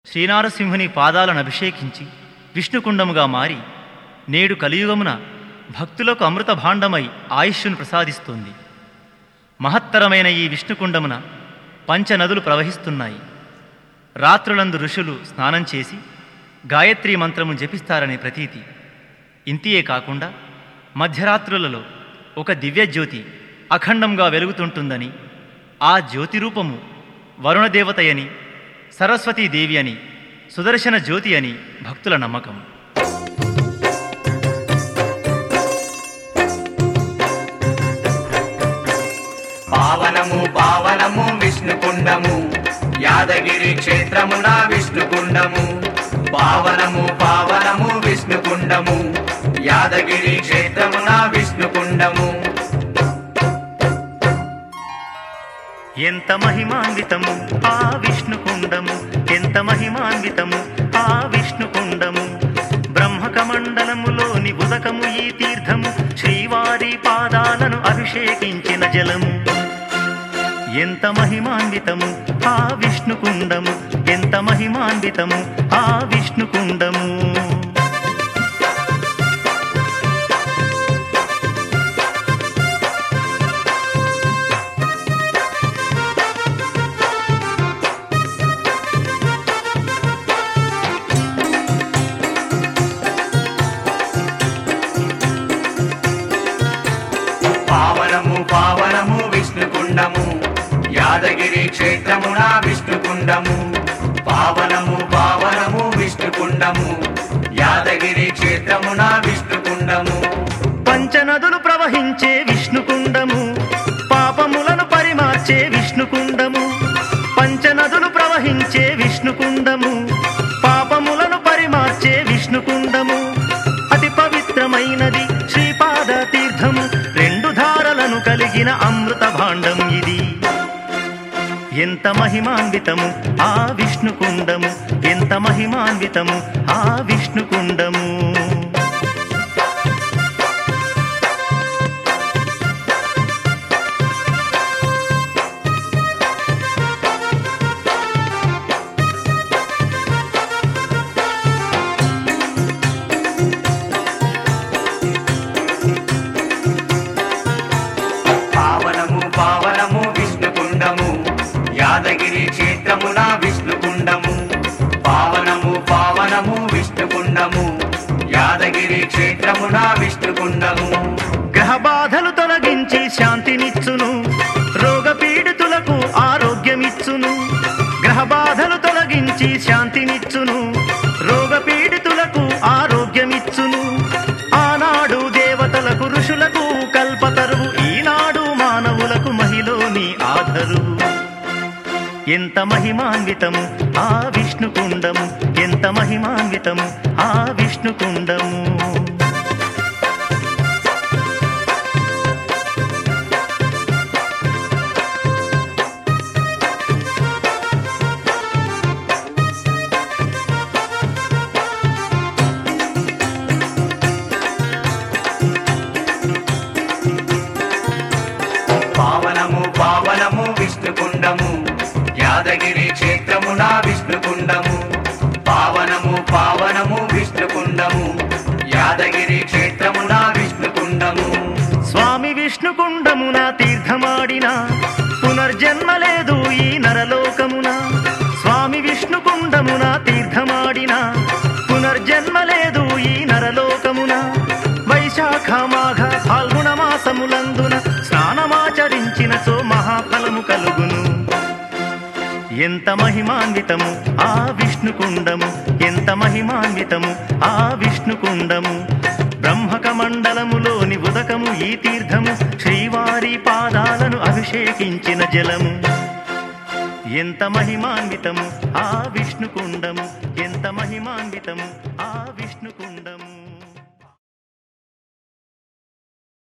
శ్రీనారసింహుని పాదాలను అభిషేకించి విష్ణుకుండముగా మారి నేడు కలియుగమున భక్తులకు అమృత భాండమై ఆయుష్ను ప్రసాదిస్తుంది. మహత్తరమైన ఈ విష్ణుకుండమున పంచనదులు ప్రవహిస్తున్నాయి. రాత్రులందు ఋషులు స్నానం చేసి గాయత్రీ మంత్రము జపిస్తారనే ప్రతీతి. ఇంతియే కాకుండా మధ్యరాత్రులలో ఒక దివ్యజ్యోతి అఖండంగా వెలుగుతుంటుందని, ఆ జ్యోతి రూపము వరుణదేవతయని, సరస్వతీదేవి అని, సుదర్శన జ్యోతి అని భక్తుల నమ్మకం. పావనము పావనము విష్ణుకుండము, యాదగిరి క్షేత్రమున విష్ణుకుండము. పావనము పావనము విష్ణుకుండము, యాదగిరి క్షేత్రమున విష్ణుకుండము. ఎంత మహిమాన్వితము ఆ విష్ణుకుండము, ఎంత మహిమాన్వితము ఆ విష్ణుకుండము. బ్రహ్మకమండలములోని ఉదకము ఈ తీర్థము, శ్రీవారి పాదాలను అభిషేకించిన జలము. ఎంత మహిమాన్వితము ఆ విష్ణుకుండము, ఎంత మహిమాన్వితము ఆ విష్ణుకుండము. పావనము పావనము విష్ణుకుండము, యాదగిరి క్షేత్రమున విష్ణుకుండము. పావనము పావనము విష్ణుకుండము, యాదగిరి క్షేత్రమున విష్ణుకుండము. పంచనదులు ప్రవహించే విష్ణుకుండము, పాపములను పరిమార్చే విష్ణుకుండము. పంచనదులు ప్రవహించే విష్ణుకుండము, పాపములను పరిమార్చే విష్ణుకుండము. అతి పవిత్రమైనది శ్రీపాద తీర్థము, రెండు ధారలను కలిగిన అమృత భాండం ఇది. ఎంత మహిమాన్వితము ఆ విష్ణుకుండము, ఎంత మహిమాన్వితము ఆ విష్ణుకుండము. పావనము పావనము విష్ణుకుండము, యాదగిరి క్షేత్రమున విష్ణుకుండము. పావనము పావనము విష్ణుకుండము, యాదగిరి క్షేత్రమున విష్ణుకుండము. గ్రహ బాధలు తొలగించి శాంతినిచ్చును, రోగపీడితులకు ఆరోగ్యమిచ్చును. గ్రహ బాధలు తొలగించి శాంతినిచ్చును, రోగపీడితులకు ఆరోగ్యమిచ్చును. ఆనాడు దేవతలకు ఋషులకు కల్పతరువు, ఈనాడు మానవులకు మహిలోని ఆధరువు. ఎంత మహిమాన్వితము ఆ విష్ణుకుండము, ఎంత మహిమాన్వితము ఆ విష్ణుకుండము. పావనము పావనము విష్ణుకుండము, యాదగిరి క్షేత్రమున విష్ణుకుండము. పావనము పావనము విష్ణుకుండము, యాదగిరి క్షేత్రమున విష్ణుకుండము. స్వామి విష్ణుకుండమున తీర్థమాడిన పునర్జన్మ లేదు ఈ నరలోకమున. స్వామి విష్ణుకుండమున తీర్థమాడిన పునర్జన్మ లేదు ఈ నరలోకమున. వైశాఖ మాఘ ఫాల్గుణ మాసములందున స్నానమాచరించిన సో మహాఫలము కలుగును. ఎంత మహిమాన్వితము ఆ విష్ణుకుండము, ఎంత మహిమాన్వితము ఆ విష్ణుకుండము. బ్రహ్మకమండలములోని ఉదకము ఈ తీర్థము, శ్రీవారి పాదాలను అభిషేకించిన జలము. ఎంత మహిమాన్వితము ఆ విష్ణుకుండము, ఎంత మహిమాన్వితము ఆ విష్ణుకుండము.